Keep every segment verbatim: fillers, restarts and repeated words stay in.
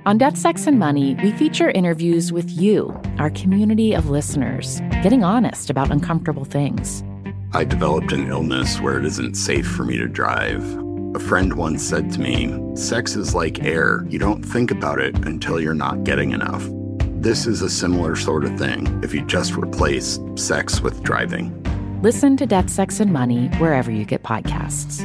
On Death, Sex, and Money, we feature interviews with you, our community of listeners, getting honest about uncomfortable things. I developed an illness where it isn't safe for me to drive. A friend once said to me, sex is like air. You don't think about it until you're not getting enough. This is a similar sort of thing if you just replace sex with driving. Listen to Death, Sex, and Money wherever you get podcasts.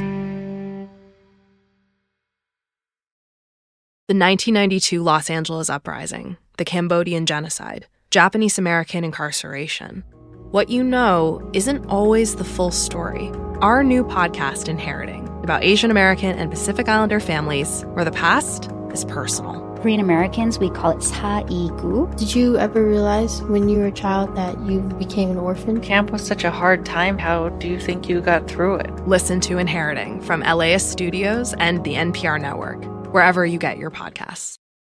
The nineteen ninety-two Los Angeles Uprising, the Cambodian genocide, Japanese American incarceration. What you know isn't always the full story. Our new podcast, Inheriting, about Asian American and Pacific Islander families where the past is personal. Korean Americans, we call it 사이구. Did you ever realize when you were a child that you became an orphan? Camp was such a hard time. How do you think you got through it? Listen to Inheriting from L A S Studios and the N P R Network, wherever you get your podcasts.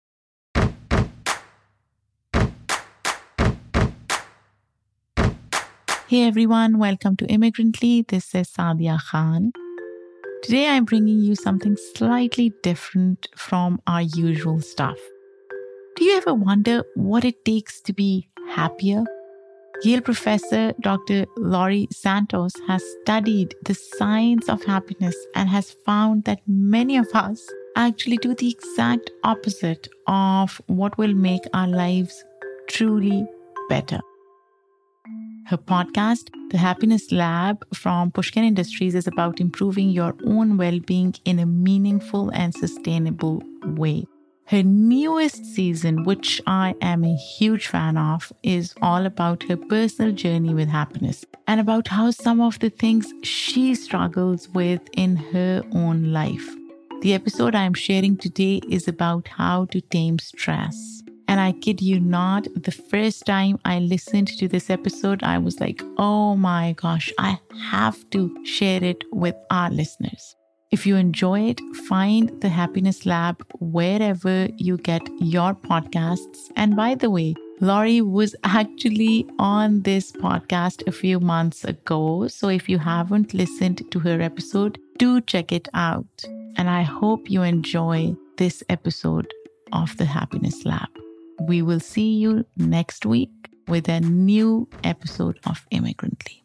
Hey everyone, welcome to Immigrantly. This is Sadia Khan. Today I'm bringing you something slightly different from our usual stuff. Do you ever wonder what it takes to be happier? Yale professor Doctor Laurie Santos has studied the science of happiness and has found that many of us actually do the exact opposite of what will make our lives truly better. Her podcast, The Happiness Lab from Pushkin Industries, is about improving your own well-being in a meaningful and sustainable way. Her newest season, which I am a huge fan of, is all about her personal journey with happiness and about how some of the things she struggles with in her own life. The episode I am sharing today is about how to tame stress. And I kid you not, the first time I listened to this episode, I was like, oh my gosh, I have to share it with our listeners. If you enjoy it, find the Happiness Lab wherever you get your podcasts. And by the way, Laurie was actually on this podcast a few months ago. So if you haven't listened to her episode, do check it out. And I hope you enjoy this episode of the Happiness Lab. We will see you next week with a new episode of Immigrantly.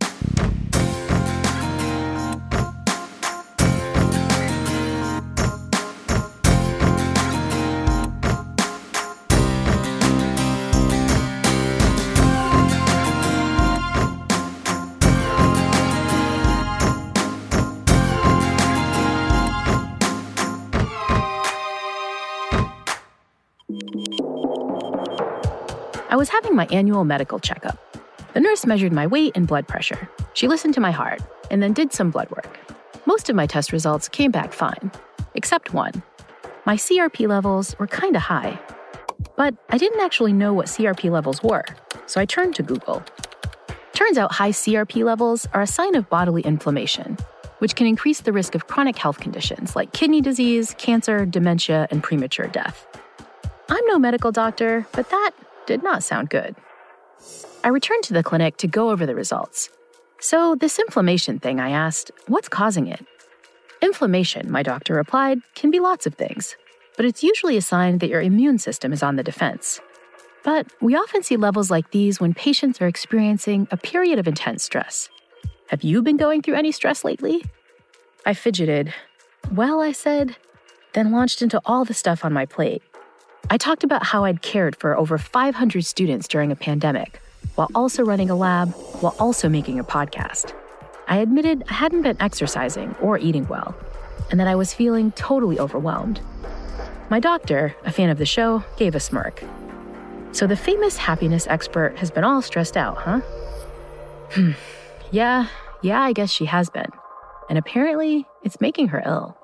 I was having my annual medical checkup. The nurse measured my weight and blood pressure. She listened to my heart and then did some blood work. Most of my test results came back fine, except one. My C R P levels were kind of high. But I didn't actually know what C R P levels were, so I turned to Google. Turns out high C R P levels are a sign of bodily inflammation, which can increase the risk of chronic health conditions like kidney disease, cancer, dementia, and premature death. I'm no medical doctor, but that did not sound good. I returned to the clinic to go over the results. So this inflammation thing, I asked, what's causing it? Inflammation, my doctor replied, can be lots of things, but it's usually a sign that your immune system is on the defense. But we often see levels like these when patients are experiencing a period of intense stress. Have you been going through any stress lately? I fidgeted. Well, I said, then launched into all the stuff on my plate. I talked about how I'd cared for over five hundred students during a pandemic, while also running a lab, while also making a podcast. I admitted I hadn't been exercising or eating well, and that I was feeling totally overwhelmed. My doctor, a fan of the show, gave a smirk. So the famous happiness expert has been all stressed out, huh? Hmm. yeah, yeah, I guess she has been. And apparently, it's making her ill.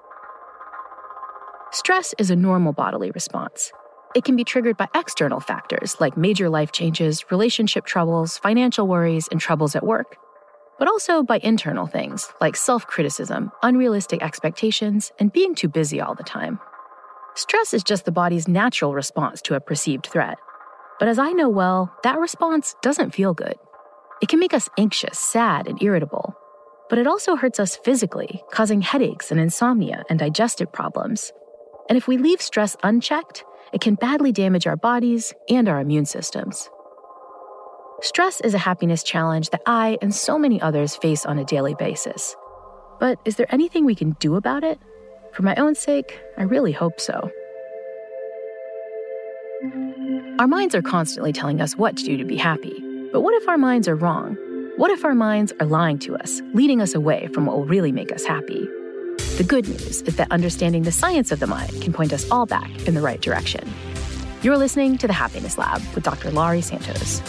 Stress is a normal bodily response. It can be triggered by external factors like major life changes, relationship troubles, financial worries, and troubles at work, but also by internal things like self-criticism, unrealistic expectations, and being too busy all the time. Stress is just the body's natural response to a perceived threat. But as I know well, that response doesn't feel good. It can make us anxious, sad, and irritable. But it also hurts us physically, causing headaches and insomnia and digestive problems. And if we leave stress unchecked, it can badly damage our bodies and our immune systems. Stress is a happiness challenge that I and so many others face on a daily basis. But is there anything we can do about it? For my own sake, I really hope so. Our minds are constantly telling us what to do to be happy. But what if our minds are wrong? What if our minds are lying to us, leading us away from what will really make us happy? The good news is that understanding the science of the mind can point us all back in the right direction. You're listening to The Happiness Lab with Doctor Laurie Santos.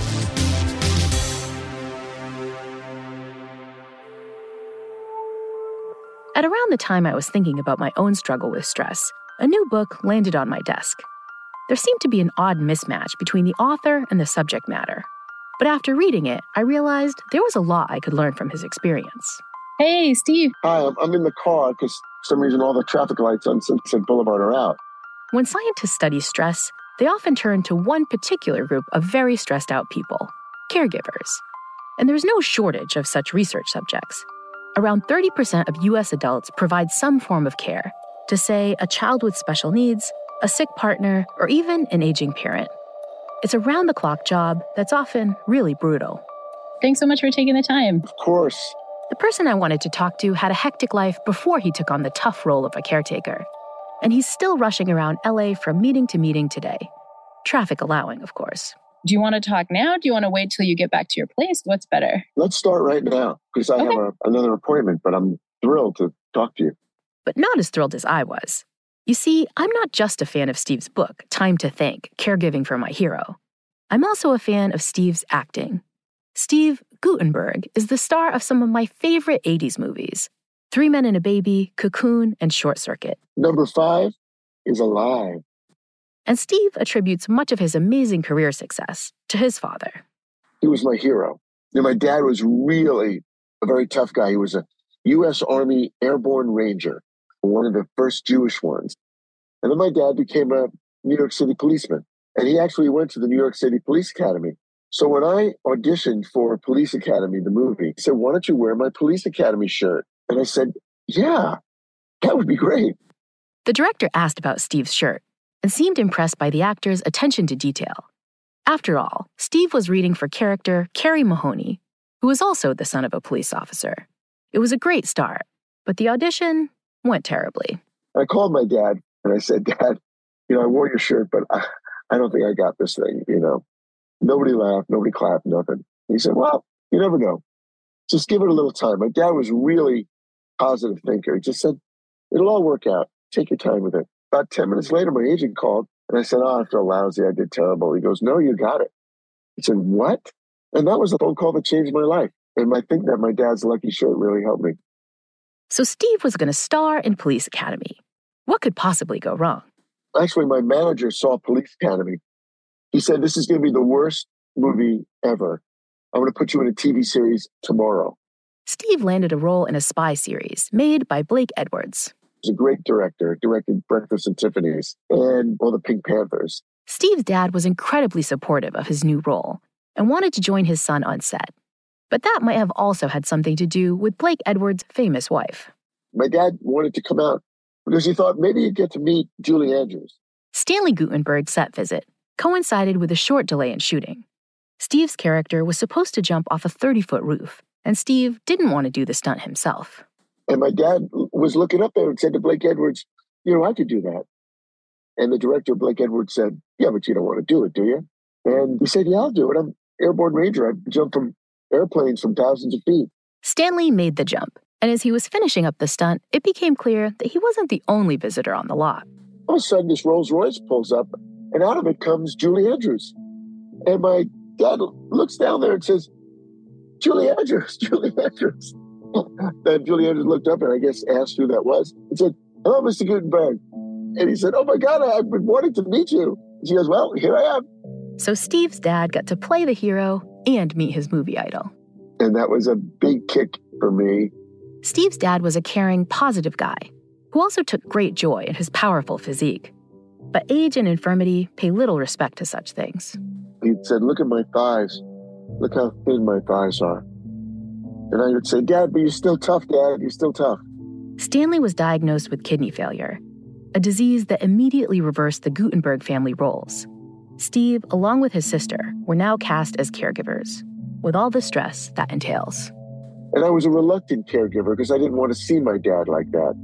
At around the time I was thinking about my own struggle with stress, a new book landed on my desk. There seemed to be an odd mismatch between the author and the subject matter. But after reading it, I realized there was a lot I could learn from his experience. Hey, Steve. Hi, I'm, I'm in the car because for some reason all the traffic lights on Sunset Boulevard are out. When scientists study stress, they often turn to one particular group of very stressed out people, caregivers. And there's no shortage of such research subjects. Around thirty percent of U S adults provide some form of care to, say, a child with special needs, a sick partner, or even an aging parent. It's a round-the-clock job that's often really brutal. Thanks so much for taking the time. Of course. The person I wanted to talk to had a hectic life before he took on the tough role of a caretaker. And he's still rushing around L A from meeting to meeting today. Traffic allowing, of course. Do you want to talk now? Do you want to wait till you get back to your place? What's better? Let's start right now because I Okay. have a, another appointment, but I'm thrilled to talk to you. But not as thrilled as I was. You see, I'm not just a fan of Steve's book, Time to Think, Caregiving for My Hero. I'm also a fan of Steve's acting. Steve Guttenberg is the star of some of my favorite eighties movies, Three Men and a Baby, Cocoon, and Short Circuit. Number five is Alive. And Steve attributes much of his amazing career success to his father. He was my hero. You know, my dad was really a very tough guy. He was a U S Army Airborne Ranger, one of the first Jewish ones. And then my dad became a New York City policeman. And he actually went to the New York City Police Academy. So when I auditioned for Police Academy, the movie, he said, why don't you wear my Police Academy shirt? And I said, yeah, that would be great. The director asked about Steve's shirt and seemed impressed by the actor's attention to detail. After all, Steve was reading for character Carrie Mahoney, who was also the son of a police officer. It was a great start, but the audition went terribly. I called my dad and I said, Dad, you know, I wore your shirt, but I, I don't think I got this thing, you know. Nobody laughed, nobody clapped, nothing. He said, well, you never know. Just give it a little time. My dad was really a positive thinker. He just said, it'll all work out. Take your time with it. About ten minutes later, my agent called and I said, oh, I feel lousy. I did terrible. He goes, no, you got it. He said, what? And that was the phone call that changed my life. And I think that my dad's lucky shirt really helped me. So Steve was going to star in Police Academy. What could possibly go wrong? Actually, my manager saw Police Academy. He said, this is going to be the worst movie ever. I'm going to put you in a T V series tomorrow. Steve landed a role in a spy series made by Blake Edwards. He's a great director, directed Breakfast at Tiffany's and all the Pink Panthers. Steve's dad was incredibly supportive of his new role and wanted to join his son on set. But that might have also had something to do with Blake Edwards' famous wife. My dad wanted to come out because he thought maybe he'd get to meet Julie Andrews. Stanley Guttenberg's set visit coincided with a short delay in shooting. Steve's character was supposed to jump off a thirty-foot roof, and Steve didn't want to do the stunt himself. And my dad was looking up there and said to Blake Edwards, you know, I could do that. And the director, Blake Edwards, said, yeah, but you don't want to do it, do you? And he said, yeah, I'll do it. I'm Airborne Ranger. I jump from airplanes from thousands of feet. Stanley made the jump, and as he was finishing up the stunt, it became clear that he wasn't the only visitor on the lot. All of a sudden, this Rolls Royce pulls up, and out of it comes Julie Andrews. And my dad looks down there and says, Julie Andrews, Julie Andrews. Then Julie Andrews looked up and I guess asked who that was and said, hello, Mister Guttenberg. And he said, oh my God, I've been wanting to meet you. And she goes, well, here I am. So Steve's dad got to play the hero and meet his movie idol. And that was a big kick for me. Steve's dad was a caring, positive guy who also took great joy in his powerful physique. But age and infirmity pay little respect to such things. He said, look at my thighs. Look how thin my thighs are. And I would say, Dad, but you're still tough, Dad. You're still tough. Stanley was diagnosed with kidney failure. a disease that immediately reversed the Gutenberg family roles. Steve, along with his sister, were now cast as caregivers, with all the stress that entails. And I was a reluctant caregiver because I didn't want to see my dad like that.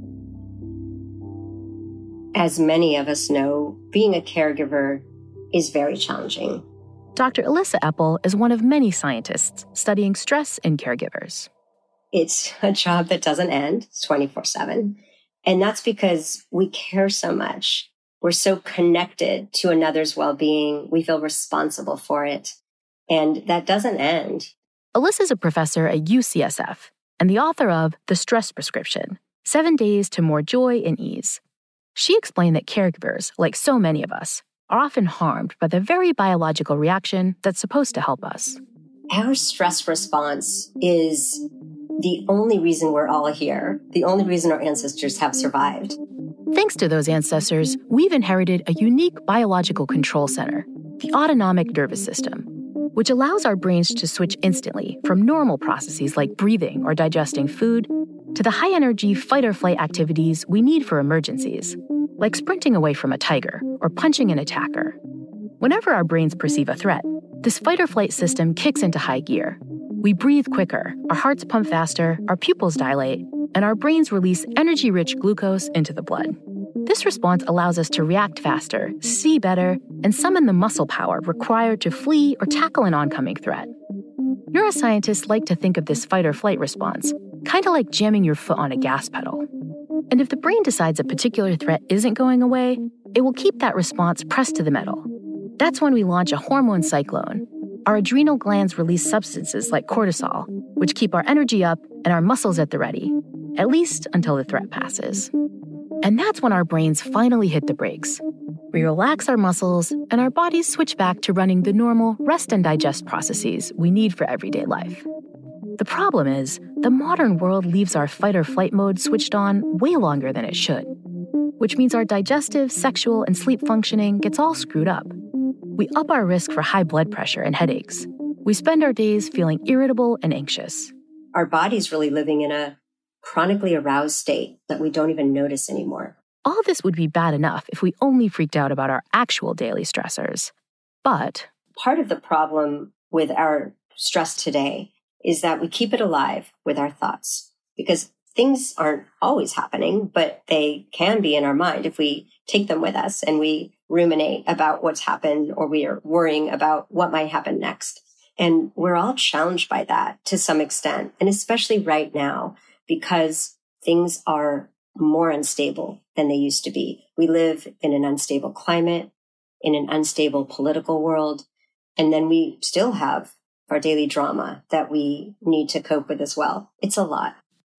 As many of us know, being a caregiver is very challenging. Doctor Alyssa Epple is one of many scientists studying stress in caregivers. It's a job that doesn't end. It's twenty-four seven. And that's because we care so much. We're so connected to another's well-being. We feel responsible for it. And that doesn't end. Alyssa's a professor at U C S F and the author of The Stress Prescription, Seven Days to More Joy and Ease. She explained that caregivers, like so many of us, are often harmed by the very biological reaction that's supposed to help us. Our stress response is the only reason we're all here, the only reason our ancestors have survived. Thanks to those ancestors, we've inherited a unique biological control center, the autonomic nervous system, which allows our brains to switch instantly from normal processes like breathing or digesting food to the high-energy fight-or-flight activities we need for emergencies, like sprinting away from a tiger or punching an attacker. Whenever our brains perceive a threat, this fight-or-flight system kicks into high gear. We breathe quicker, our hearts pump faster, our pupils dilate, and our brains release energy-rich glucose into the blood. This response allows us to react faster, see better, and summon the muscle power required to flee or tackle an oncoming threat. Neuroscientists like to think of this fight-or-flight response kind of like jamming your foot on a gas pedal. And if the brain decides a particular threat isn't going away, it will keep that response pressed to the metal. That's when we launch a hormone cyclone. Our adrenal glands release substances like cortisol, which keep our energy up and our muscles at the ready, at least until the threat passes. And that's when our brains finally hit the brakes. We relax our muscles and our bodies switch back to running the normal rest and digest processes we need for everyday life. The problem is, the modern world leaves our fight-or-flight mode switched on way longer than it should, which means our digestive, sexual, and sleep functioning gets all screwed up. We up our risk for high blood pressure and headaches. We spend our days feeling irritable and anxious. Our body's really living in a chronically aroused state that we don't even notice anymore. All this would be bad enough if we only freaked out about our actual daily stressors. But part of the problem with our stress today is that we keep it alive with our thoughts, because things aren't always happening, but they can be in our mind if we take them with us and we ruminate about what's happened, or we are worrying about what might happen next. And we're all challenged by that to some extent, and especially right now, because things are more unstable than they used to be. We live in an unstable climate, in an unstable political world, and then we still have our daily drama that we need to cope with as well. It's a lot.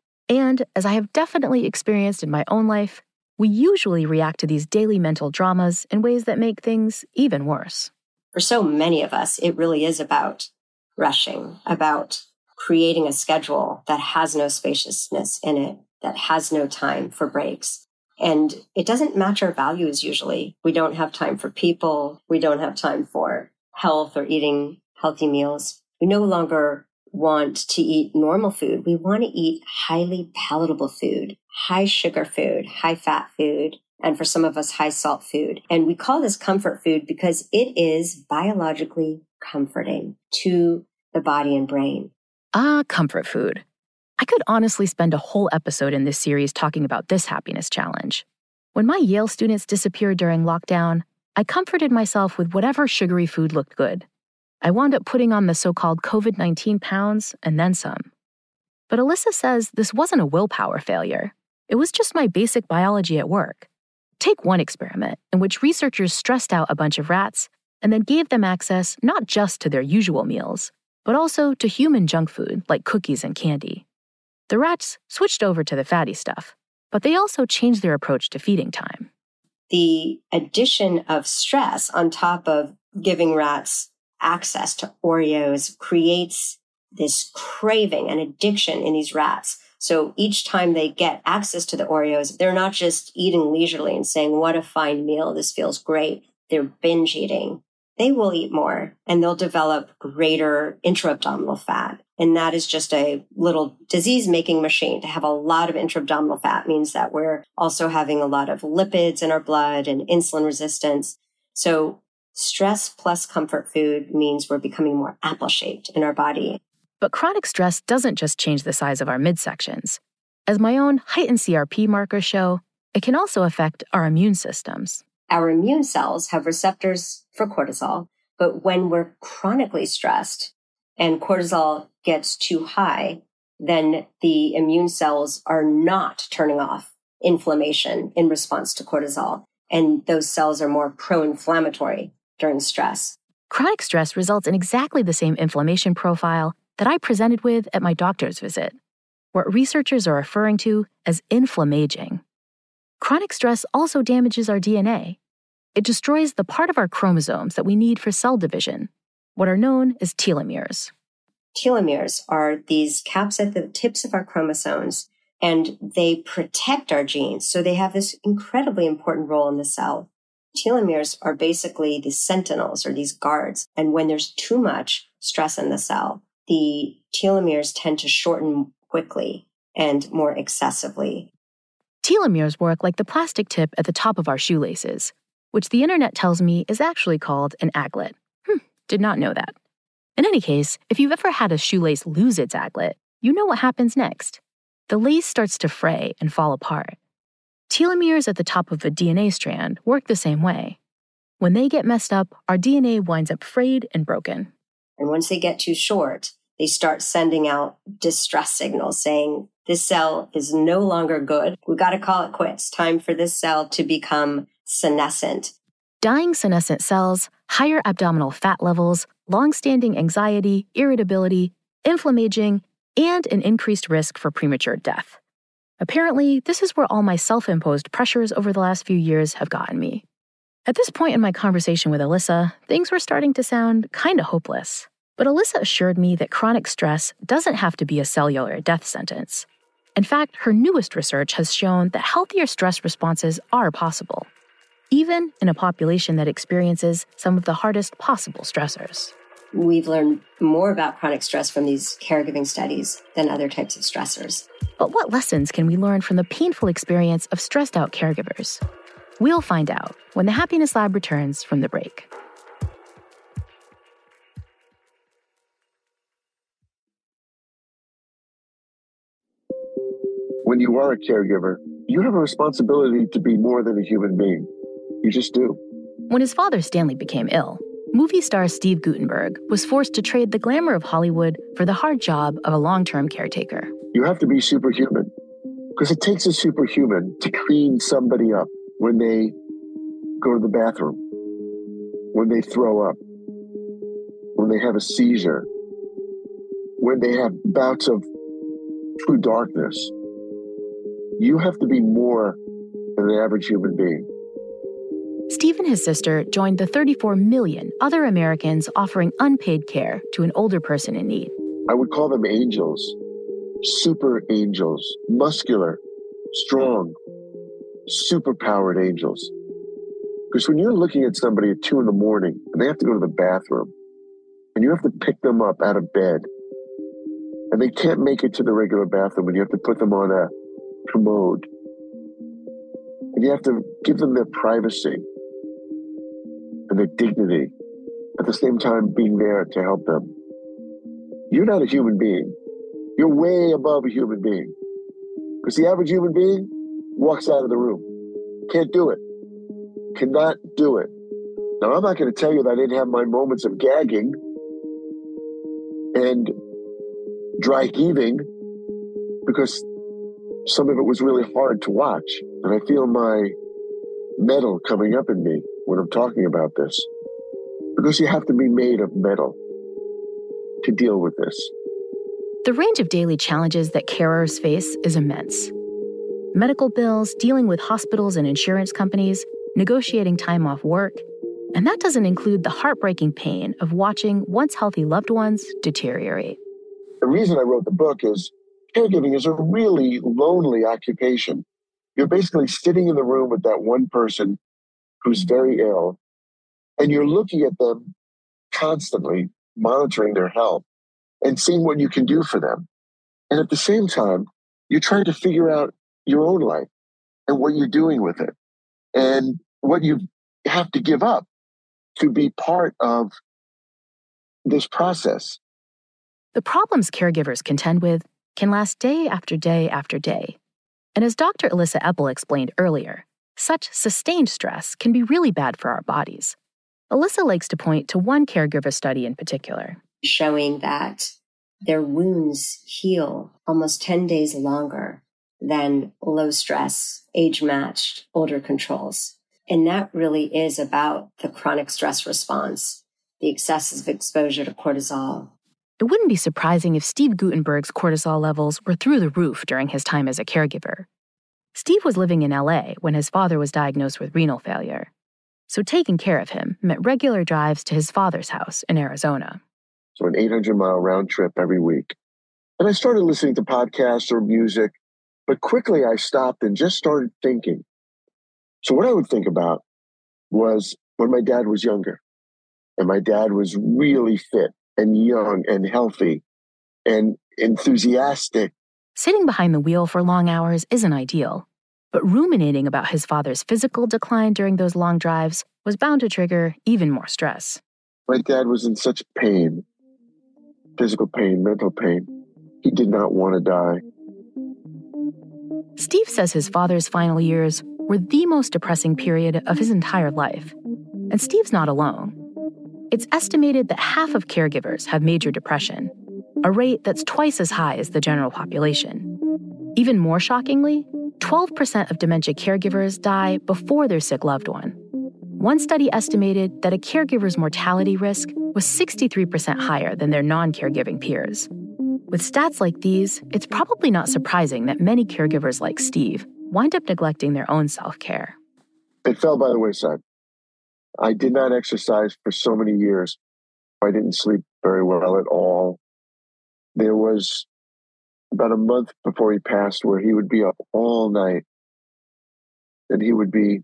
And as I have definitely experienced in my own life, we usually react to these daily mental dramas in ways that make things even worse. For so many of us, it really is about rushing, about creating a schedule that has no spaciousness in it, that has no time for breaks. And it doesn't match our values usually. We don't have time for people. We don't have time for health or eating healthy meals. We no longer want to eat normal food. We want to eat highly palatable food, high sugar food, high fat food, and for some of us, high salt food. And we call this comfort food because it is biologically comforting to the body and brain. Ah, comfort food. I could honestly spend a whole episode in this series talking about this happiness challenge. When my Yale students disappeared during lockdown, I comforted myself with whatever sugary food looked good. I wound up putting on the so-called covid nineteen pounds and then some. But Alyssa says this wasn't a willpower failure. It was just my basic biology at work. Take one experiment in which researchers stressed out a bunch of rats and then gave them access not just to their usual meals, but also to human junk food like cookies and candy. The rats switched over to the fatty stuff, but they also changed their approach to feeding time. The addition of stress on top of giving rats access to Oreos creates this craving and addiction in these rats. So each time they get access to the Oreos, they're not just eating leisurely and saying, what a fine meal, this feels great. They're binge eating. they will eat more and they'll develop greater intra-abdominal fat. And that is just a little disease-making machine. To have a lot of intra-abdominal fat means that we're also having a lot of lipids in our blood and insulin resistance. So stress plus comfort food means we're becoming more apple-shaped in our body. But chronic stress doesn't just change the size of our midsections. As my own heightened C R P markers show, it can also affect our immune systems. Our immune cells have receptors for cortisol, but when we're chronically stressed and cortisol gets too high, then the immune cells are not turning off inflammation in response to cortisol. And those cells are more pro-inflammatory during stress. Chronic stress results in exactly the same inflammation profile that I presented with at my doctor's visit, what researchers are referring to as inflammaging. Chronic stress also damages our D N A. It destroys the part of our chromosomes that we need for cell division, what are known as telomeres. Telomeres are these caps at the tips of our chromosomes, and they protect our genes. So they have this incredibly important role in the cell. Telomeres are basically the sentinels or these guards. And when there's too much stress in the cell, the telomeres tend to shorten quickly and more excessively. Telomeres work like the plastic tip at the top of our shoelaces, which the internet tells me is actually called an aglet. Hmm, did not know that. In any case, if you've ever had a shoelace lose its aglet, you know what happens next. The lace starts to fray and fall apart. Telomeres at the top of a D N A strand work the same way. When they get messed up, our D N A winds up frayed and broken. And once they get too short, they start sending out distress signals saying, this cell is no longer good. We got to call it quits. Time for this cell to become senescent. Dying senescent cells, higher abdominal fat levels, long-standing anxiety, irritability, inflammaging, and an increased risk for premature death. Apparently, this is where all my self-imposed pressures over the last few years have gotten me. At this point in my conversation with Alyssa, things were starting to sound kind of hopeless. But Alyssa assured me that chronic stress doesn't have to be a cellular death sentence. In fact, her newest research has shown that healthier stress responses are possible, even in a population that experiences some of the hardest possible stressors. We've learned more about chronic stress from these caregiving studies than other types of stressors. But what lessons can we learn from the painful experience of stressed out caregivers? We'll find out when the Happiness Lab returns from the break. When you are a caregiver, you have a responsibility to be more than a human being. You just do. When his father Stanley became ill, movie star Steve Guttenberg was forced to trade the glamour of Hollywood for the hard job of a long-term caretaker. You have to be superhuman, because it takes a superhuman to clean somebody up when they go to the bathroom, when they throw up, when they have a seizure, when they have bouts of true darkness. You have to be more than an average human being. Steve and his sister joined the thirty-four million other Americans offering unpaid care to an older person in need. I would call them angels, super angels, muscular, strong, super-powered angels. Because when you're looking at somebody at two in the morning and they have to go to the bathroom and you have to pick them up out of bed and they can't make it to the regular bathroom and you have to put them on a commode and you have to give them their privacy and their dignity, at the same time being there to help them. You're not a human being. You're way above a human being. Because the average human being walks out of the room. Can't do it. Cannot do it. Now, I'm not going to tell you that I didn't have my moments of gagging and dry heaving, because some of it was really hard to watch. And I feel my metal coming up in me when I'm talking about this. Because you have to be made of metal to deal with this. The range of daily challenges that carers face is immense. Medical bills, dealing with hospitals and insurance companies, negotiating time off work, and that doesn't include the heartbreaking pain of watching once healthy loved ones deteriorate. The reason I wrote the book is caregiving is a really lonely occupation. You're basically sitting in the room with that one person who's very ill, And you're looking at them constantly, monitoring their health and seeing what you can do for them. And at the same time, you're trying to figure out your own life and what you're doing with it and what you have to give up to be part of this process. The problems caregivers contend with can last day after day after day. And as Doctor Elissa Epel explained earlier, such sustained stress can be really bad for our bodies. Elissa likes to point to one caregiver study in particular, showing that their wounds heal almost ten days longer than low-stress, age-matched, older controls. And that really is about the chronic stress response, the excessive exposure to cortisol. It wouldn't be surprising if Steve Gutenberg's cortisol levels were through the roof during his time as a caregiver. Steve was living in L A when his father was diagnosed with renal failure. So taking care of him meant regular drives to his father's house in Arizona. So an eight hundred mile round trip every week. And I started listening to podcasts or music, but quickly I stopped and just started thinking. So what I would think about was when my dad was younger, and my dad was really fit and young and healthy and enthusiastic. Sitting behind the wheel for long hours isn't ideal, but ruminating about his father's physical decline during those long drives was bound to trigger even more stress. My dad was in such pain, physical pain, mental pain. He did not want to die. Steve says his father's final years were the most depressing period of his entire life. And Steve's not alone. It's estimated that half of caregivers have major depression, a rate that's twice as high as the general population. Even more shockingly, twelve percent of dementia caregivers die before their sick loved one. One study estimated that a caregiver's mortality risk was sixty-three percent higher than their non-caregiving peers. With stats like these, it's probably not surprising that many caregivers like Steve wind up neglecting their own self-care. It fell by the wayside. I did not exercise for so many years. I didn't sleep very well at all. There was about a month before he passed where he would be up all night and he would be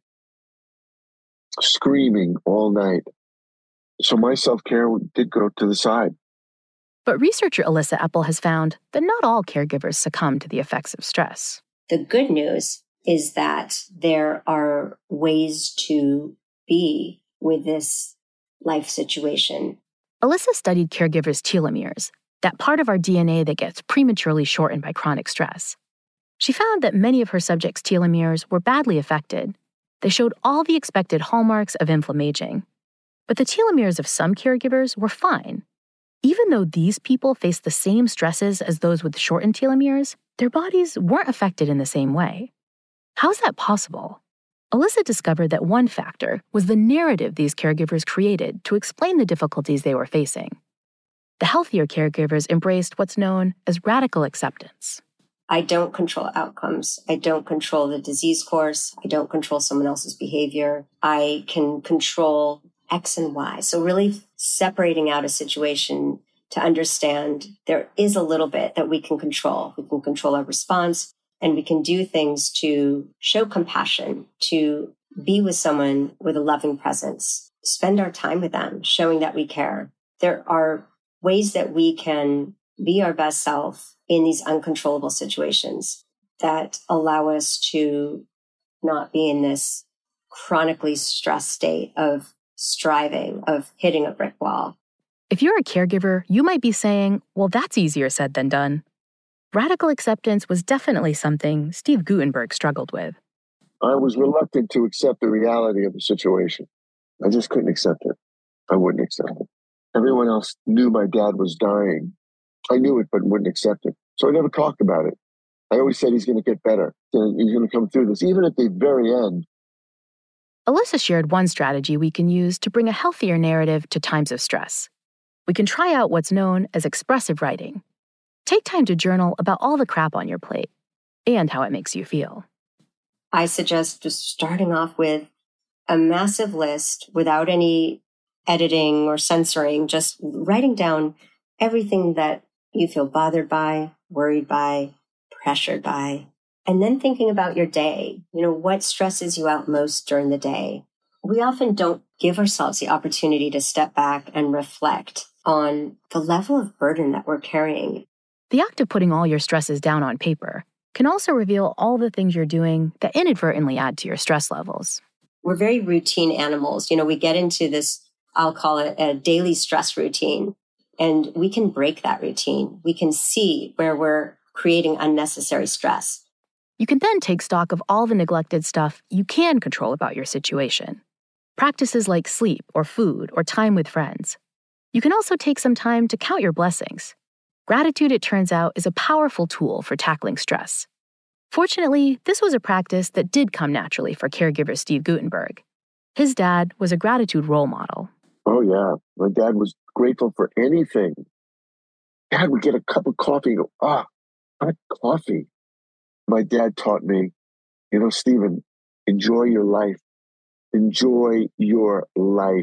screaming all night. So my self-care did go to the side. But researcher Elissa Epel has found that not all caregivers succumb to the effects of stress. The good news is that there are ways to be with this life situation. Elissa studied caregivers' telomeres, that part of our D N A that gets prematurely shortened by chronic stress. She found that many of her subjects' telomeres were badly affected. They showed all the expected hallmarks of inflammaging. But the telomeres of some caregivers were fine. Even though these people faced the same stresses as those with shortened telomeres, their bodies weren't affected in the same way. How's that possible? Elissa discovered that one factor was the narrative these caregivers created to explain the difficulties they were facing. The healthier caregivers embraced what's known as radical acceptance. I don't control outcomes. I don't control the disease course. I don't control someone else's behavior. I can control X and Y. So really separating out a situation to understand there is a little bit that we can control. We can control our response, and we can do things to show compassion, to be with someone with a loving presence, spend our time with them, showing that we care. There are ways that we can be our best self in these uncontrollable situations that allow us to not be in this chronically stressed state of striving, of hitting a brick wall. If you're a caregiver, you might be saying, well, that's easier said than done. Radical acceptance was definitely something Steve Gutenberg struggled with. I was reluctant to accept the reality of the situation. I just couldn't accept it. I wouldn't accept it. Everyone else knew my dad was dying. I knew it, but wouldn't accept it. So I never talked about it. I always said he's going to get better. He's going to come through this, even at the very end. Elissa shared one strategy we can use to bring a healthier narrative to times of stress. We can try out what's known as expressive writing. Take time to journal about all the crap on your plate and how it makes you feel. I suggest just starting off with a massive list without any editing or censoring, just writing down everything that you feel bothered by, worried by, pressured by, and then thinking about your day. You know, what stresses you out most during the day? we often don't give ourselves the opportunity to step back and reflect on the level of burden that we're carrying. The act of putting all your stresses down on paper can also reveal all the things you're doing that inadvertently add to your stress levels. We're very routine animals. You know, we get into this, I'll call it a daily stress routine, and we can break that routine. We can see where we're creating unnecessary stress. You can then take stock of all the neglected stuff you can control about your situation. Practices like sleep or food or time with friends. You can also take some time to count your blessings. Gratitude, it turns out, is a powerful tool for tackling stress. Fortunately, this was a practice that did come naturally for caregiver Steve Guttenberg. His dad was a gratitude role model. Oh, yeah. My dad was grateful for anything. Dad would get a cup of coffee and go, ah, hot coffee. My dad taught me, you know, Stephen, enjoy your life. Enjoy your life.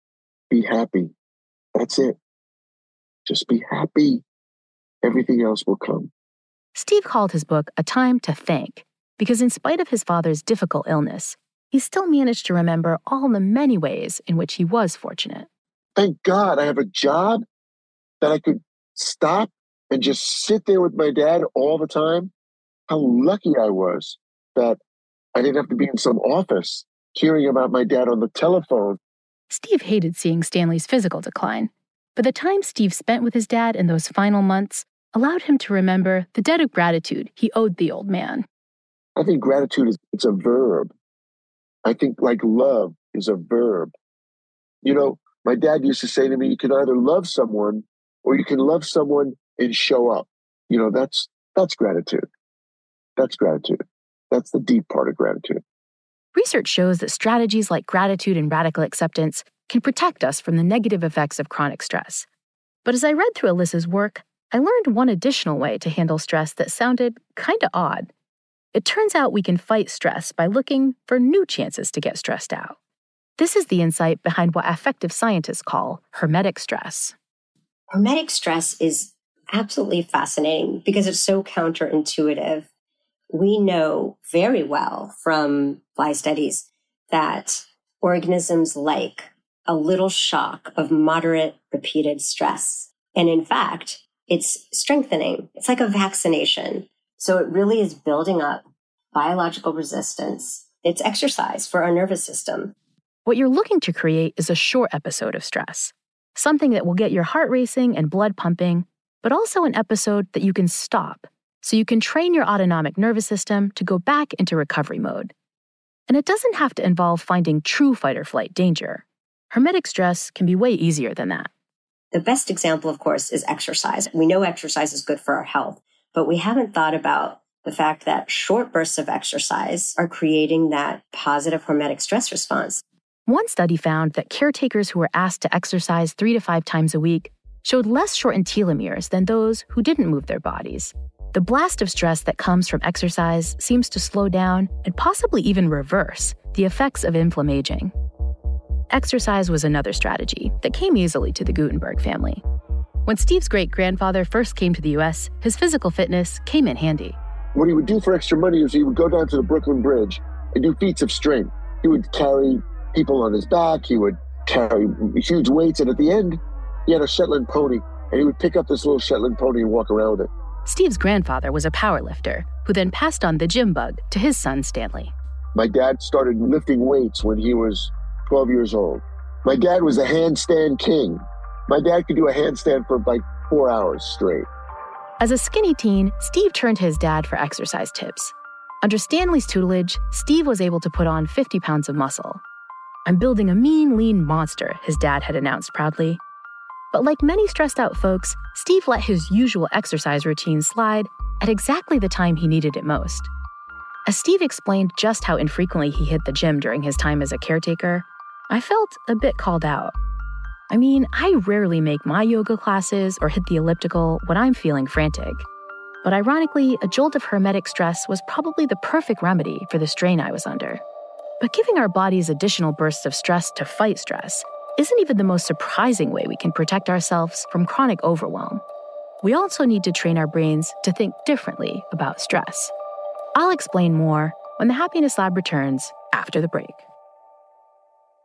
Be happy. That's it. Just be happy. Everything else will come. Steve called his book A Time to Thank because in spite of his father's difficult illness, he still managed to remember all the many ways in which he was fortunate. Thank God I have a job that I could stop and just sit there with my dad all the time. How lucky I was that I didn't have to be in some office hearing about my dad on the telephone. Steve hated seeing Stanley's physical decline, but the time Steve spent with his dad in those final months allowed him to remember the debt of gratitude he owed the old man. I think gratitude is it's a verb. I think like love is a verb. You know, my dad used to say to me, you can either love someone or you can love someone and show up. You know, that's that's gratitude. That's gratitude. That's the deep part of gratitude. Research shows that strategies like gratitude and radical acceptance can protect us from the negative effects of chronic stress. But as I read through Alyssa's work, I learned one additional way to handle stress that sounded kind of odd. It turns out we can fight stress by looking for new chances to get stressed out. This is the insight behind what affective scientists call hermetic stress. Hermetic stress is absolutely fascinating because it's so counterintuitive. We know very well from fly studies that organisms like a little shock of moderate repeated stress. And in fact, it's strengthening. It's like a vaccination. So it really is building up biological resistance. It's exercise for our nervous system. What you're looking to create is a short episode of stress, something that will get your heart racing and blood pumping, but also an episode that you can stop so you can train your autonomic nervous system to go back into recovery mode. And it doesn't have to involve finding true fight-or-flight danger. Hermetic stress can be way easier than that. The best example, of course, is exercise. We know exercise is good for our health, but we haven't thought about the fact that short bursts of exercise are creating that positive hormetic stress response. One study found that caretakers who were asked to exercise three to five times a week showed less shortened telomeres than those who didn't move their bodies. The blast of stress that comes from exercise seems to slow down and possibly even reverse the effects of inflammaging. Exercise was another strategy that came easily to the Guttenberg family. When Steve's great-grandfather first came to the U S, his physical fitness came in handy. What he would do for extra money is he would go down to the Brooklyn Bridge and do feats of strength. He would carry people on his back. He would carry huge weights. And at the end, he had a Shetland pony. And he would pick up this little Shetland pony and walk around with it. Steve's grandfather was a powerlifter who then passed on the gym bug to his son, Stanley. My dad started lifting weights when he was twelve years old. My dad was a handstand king. My dad could do a handstand for like four hours straight. As a skinny teen, Steve turned to his dad for exercise tips. Under Stanley's tutelage, Steve was able to put on fifty pounds of muscle. "I'm building a mean, lean monster," his dad had announced proudly. But like many stressed out folks, Steve let his usual exercise routine slide at exactly the time he needed it most. As Steve explained just how infrequently he hit the gym during his time as a caretaker, I felt a bit called out. I mean, I rarely make my yoga classes or hit the elliptical when I'm feeling frantic. But ironically, a jolt of hermetic stress was probably the perfect remedy for the strain I was under. But giving our bodies additional bursts of stress to fight stress isn't even the most surprising way we can protect ourselves from chronic overwhelm. We also need to train our brains to think differently about stress. I'll explain more when the Happiness Lab returns after the break.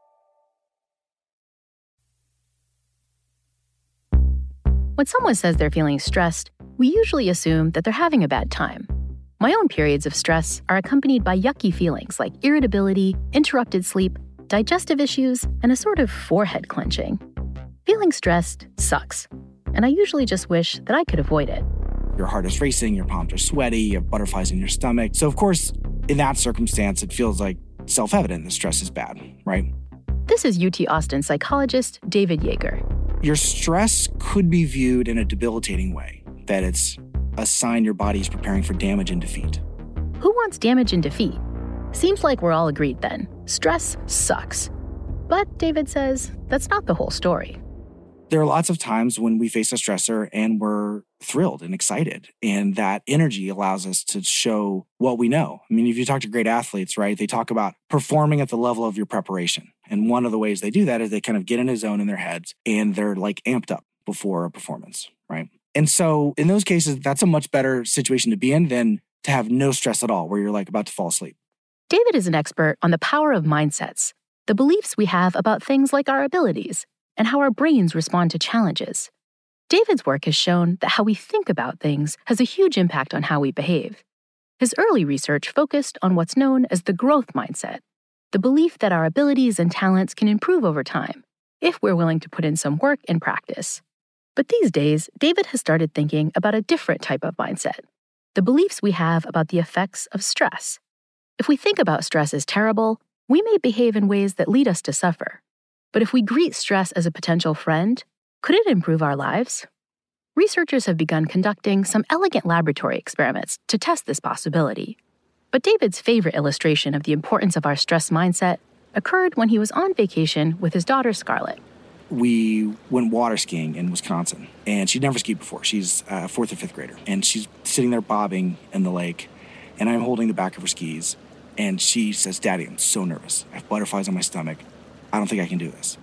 When someone says they're feeling stressed, we usually assume that they're having a bad time. My own periods of stress are accompanied by yucky feelings like irritability, interrupted sleep, digestive issues, and a sort of forehead clenching. Feeling stressed sucks, and I usually just wish that I could avoid it. Your heart is racing, your palms are sweaty, you have butterflies in your stomach. So of course, in that circumstance, it feels like self-evident that stress is bad, right? This is U T Austin psychologist David Yeager. Your stress could be viewed in a debilitating way, that it's a sign your body is preparing for damage and defeat. Who wants damage and defeat? Seems like we're all agreed then. Stress sucks. But David says that's not the whole story. There are lots of times when we face a stressor and we're thrilled and excited, and that energy allows us to show what we know. I mean, if you talk to great athletes, right, they talk about performing at the level of your preparation. And one of the ways they do that is they kind of get in a zone in their heads and they're like amped up before a performance, right? And so in those cases, that's a much better situation to be in than to have no stress at all, where you're like about to fall asleep. David is an expert on the power of mindsets, the beliefs we have about things like our abilities, and how our brains respond to challenges. David's work has shown that how we think about things has a huge impact on how we behave. His early research focused on what's known as the growth mindset, the belief that our abilities and talents can improve over time if we're willing to put in some work and practice. But these days, David has started thinking about a different type of mindset, the beliefs we have about the effects of stress. If we think about stress as terrible, we may behave in ways that lead us to suffer. But if we greet stress as a potential friend, could it improve our lives? Researchers have begun conducting some elegant laboratory experiments to test this possibility. But David's favorite illustration of the importance of our stress mindset occurred when he was on vacation with his daughter, Scarlett. We went water skiing in Wisconsin, and she'd never skied before. She's a fourth or fifth grader, and she's sitting there bobbing in the lake, and I'm holding the back of her skis, and she says, "Daddy, I'm so nervous. I have butterflies on my stomach. I don't think I can do this."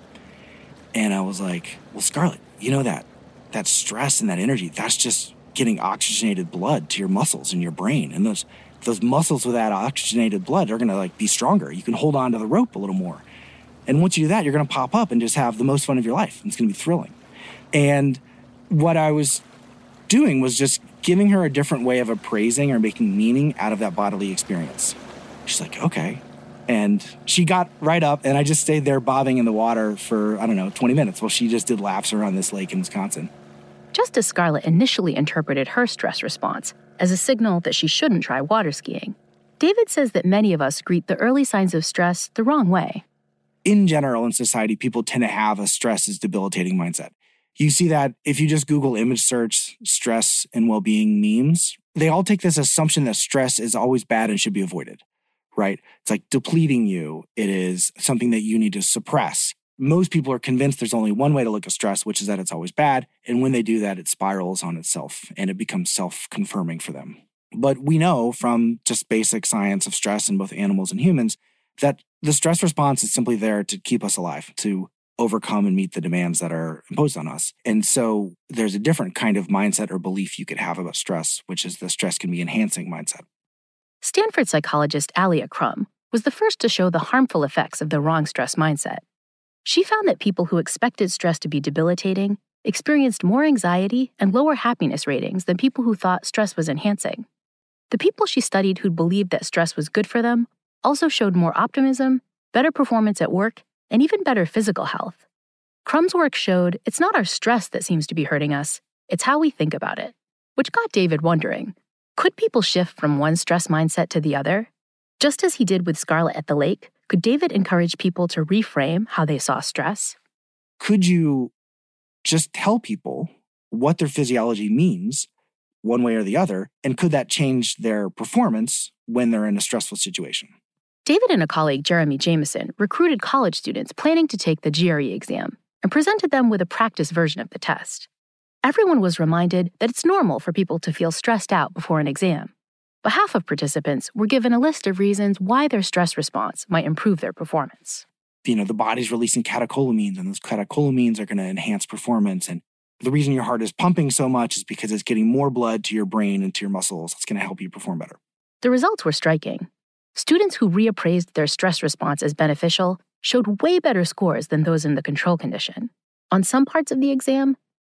And I was like, well, Scarlett, you know that that stress and that energy, that's just getting oxygenated blood to your muscles and your brain. And those those muscles with that oxygenated blood are going to like be stronger. You can hold on to the rope a little more. And once you do that, you're going to pop up and just have the most fun of your life. It's going to be thrilling. And what I was doing was just giving her a different way of appraising or making meaning out of that bodily experience. She's like, okay. And she got right up, and I just stayed there bobbing in the water for, I don't know, twenty minutes while she just did laps around this lake in Wisconsin. Just as Scarlett initially interpreted her stress response as a signal that she shouldn't try water skiing, David says that many of us greet the early signs of stress the wrong way. In general, in society, people tend to have a stress is debilitating mindset. You see that if you just Google image search stress and well-being memes, they all take this assumption that stress is always bad and should be avoided. Right? It's like depleting you. It is something that you need to suppress. Most people are convinced there's only one way to look at stress, which is that it's always bad. And when they do that, it spirals on itself and it becomes self-confirming for them. But we know from just basic science of stress in both animals and humans that the stress response is simply there to keep us alive, to overcome and meet the demands that are imposed on us. And so there's a different kind of mindset or belief you could have about stress, which is the stress can be enhancing mindset. Stanford psychologist Alia Crum was the first to show the harmful effects of the wrong stress mindset. She found that people who expected stress to be debilitating experienced more anxiety and lower happiness ratings than people who thought stress was enhancing. The people she studied who believed that stress was good for them also showed more optimism, better performance at work, and even better physical health. Crum's work showed it's not our stress that seems to be hurting us, it's how we think about it, which got David wondering, could people shift from one stress mindset to the other? Just as he did with Scarlett at the lake, could David encourage people to reframe how they saw stress? Could you just tell people what their physiology means one way or the other, and could that change their performance when they're in a stressful situation? David and a colleague, Jeremy Jameson, recruited college students planning to take the G R E exam and presented them with a practice version of the test. Everyone was reminded that it's normal for people to feel stressed out before an exam, but half of participants were given a list of reasons why their stress response might improve their performance. You know, the body's releasing catecholamines, and those catecholamines are going to enhance performance. And the reason your heart is pumping so much is because it's getting more blood to your brain and to your muscles. It's going to help you perform better. The results were striking. Students who reappraised their stress response as beneficial showed way better scores than those in the control condition. On some parts of the exam,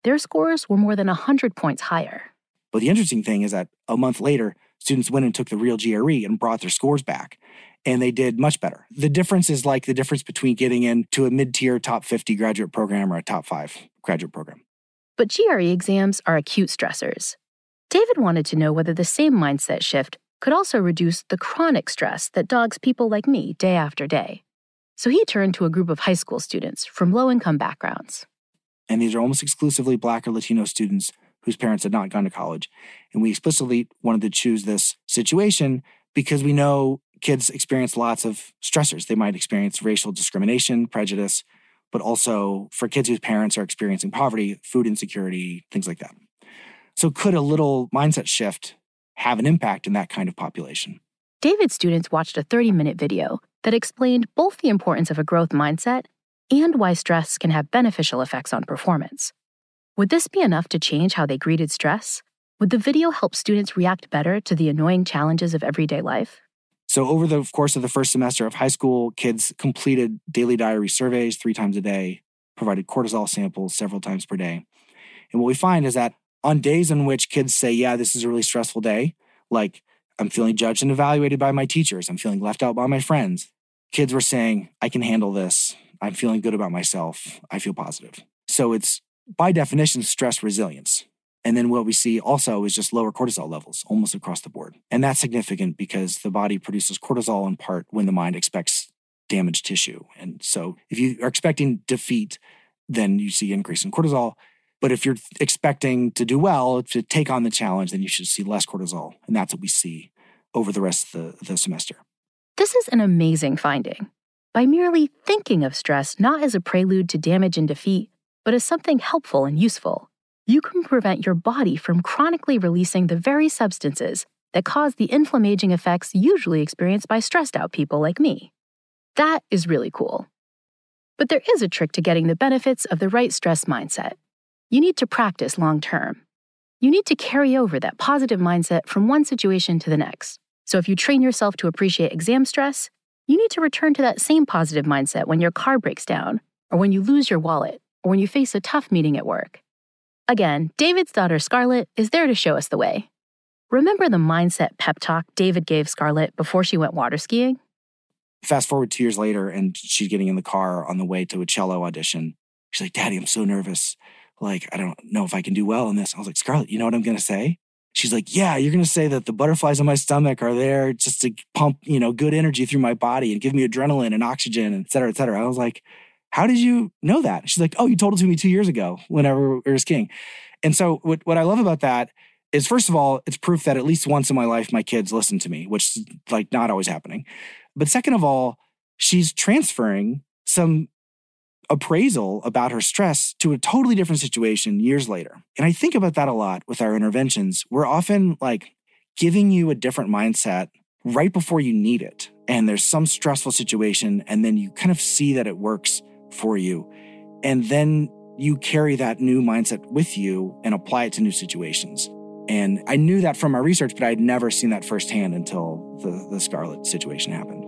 their scores were more than one hundred points higher. But the interesting thing is that a month later, students went and took the real G R E and brought their scores back, and they did much better. The difference is like the difference between getting into a mid-tier top fifty graduate program or a top five graduate program. But G R E exams are acute stressors. David wanted to know whether the same mindset shift could also reduce the chronic stress that dogs people like me day after day. So he turned to a group of high school students from low-income backgrounds. And these are almost exclusively Black or Latino students whose parents had not gone to college. And we explicitly wanted to choose this situation because we know kids experience lots of stressors. They might experience racial discrimination, prejudice, but also for kids whose parents are experiencing poverty, food insecurity, things like that. So could a little mindset shift have an impact in that kind of population? David's students watched a thirty-minute video that explained both the importance of a growth mindset and why stress can have beneficial effects on performance. Would this be enough to change how they greeted stress? Would the video help students react better to the annoying challenges of everyday life? So over the course of the first semester of high school, kids completed daily diary surveys three times a day, provided cortisol samples several times per day. And what we find is that on days in which kids say, yeah, this is a really stressful day, like I'm feeling judged and evaluated by my teachers, I'm feeling left out by my friends, kids were saying, I can handle this, I'm feeling good about myself, I feel positive. So it's, by definition, stress resilience. And then what we see also is just lower cortisol levels almost across the board. And that's significant because the body produces cortisol in part when the mind expects damaged tissue. And so if you are expecting defeat, then you see increase in cortisol. But if you're expecting to do well, to take on the challenge, then you should see less cortisol. And that's what we see over the rest of the, the semester. This is an amazing finding. By merely thinking of stress not as a prelude to damage and defeat, but as something helpful and useful, you can prevent your body from chronically releasing the very substances that cause the inflammaging effects usually experienced by stressed out people like me. That is really cool. But there is a trick to getting the benefits of the right stress mindset. You need to practice long term. You need to carry over that positive mindset from one situation to the next. So if you train yourself to appreciate exam stress, you need to return to that same positive mindset when your car breaks down, or when you lose your wallet, or when you face a tough meeting at work. Again, David's daughter Scarlett is there to show us the way. Remember the mindset pep talk David gave Scarlett before she went water skiing? Fast forward two years later, and she's getting in the car on the way to a cello audition. She's like, Daddy, I'm so nervous. Like, I don't know if I can do well in this. I was like, Scarlett, you know what I'm going to say? She's like, yeah, you're going to say that the butterflies in my stomach are there just to pump, you know, good energy through my body and give me adrenaline and oxygen, and et cetera, et cetera. I was like, how did you know that? She's like, oh, you told it to me two years ago whenever we were skiing. And so what, what I love about that is, first of all, it's proof that at least once in my life, my kids listen to me, which is like not always happening. But second of all, she's transferring some appraisal about her stress to a totally different situation years later. And I think about that a lot with our interventions. We're often like giving you a different mindset right before you need it. And there's some stressful situation, and then you kind of see that it works for you. And then you carry that new mindset with you and apply it to new situations. And I knew that from my research, but I'd never seen that firsthand until the, the Scarlett situation happened.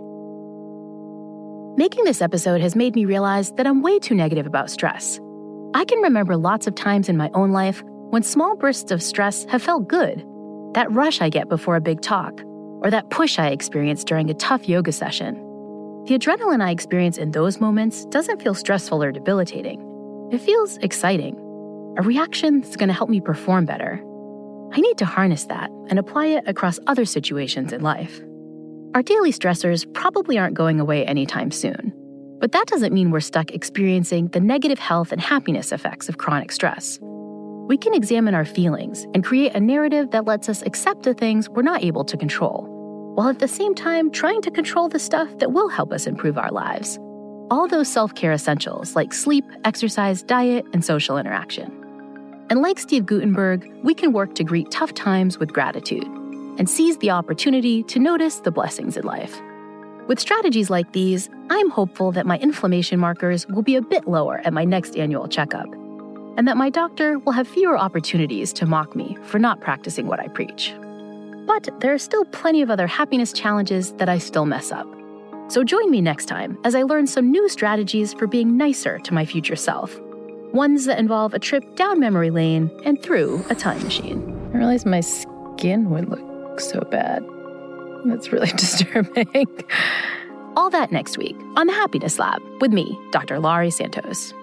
Making this episode has made me realize that I'm way too negative about stress. I can remember lots of times in my own life when small bursts of stress have felt good. That rush I get before a big talk, or that push I experience during a tough yoga session. The adrenaline I experience in those moments doesn't feel stressful or debilitating. It feels exciting, a reaction that's going to help me perform better. I need to harness that and apply it across other situations in life. Our daily stressors probably aren't going away anytime soon, but that doesn't mean we're stuck experiencing the negative health and happiness effects of chronic stress. We can examine our feelings and create a narrative that lets us accept the things we're not able to control, while at the same time trying to control the stuff that will help us improve our lives. All those self-care essentials like sleep, exercise, diet, and social interaction. And like Steve Gutenberg, we can work to greet tough times with gratitude and seize the opportunity to notice the blessings in life. With strategies like these, I'm hopeful that my inflammation markers will be a bit lower at my next annual checkup, and that my doctor will have fewer opportunities to mock me for not practicing what I preach. But there are still plenty of other happiness challenges that I still mess up. So join me next time as I learn some new strategies for being nicer to my future self. Ones that involve a trip down memory lane and through a time machine. I realized my skin would look so bad. That's really disturbing. All that next week on The Happiness Lab with me, Doctor Laurie Santos.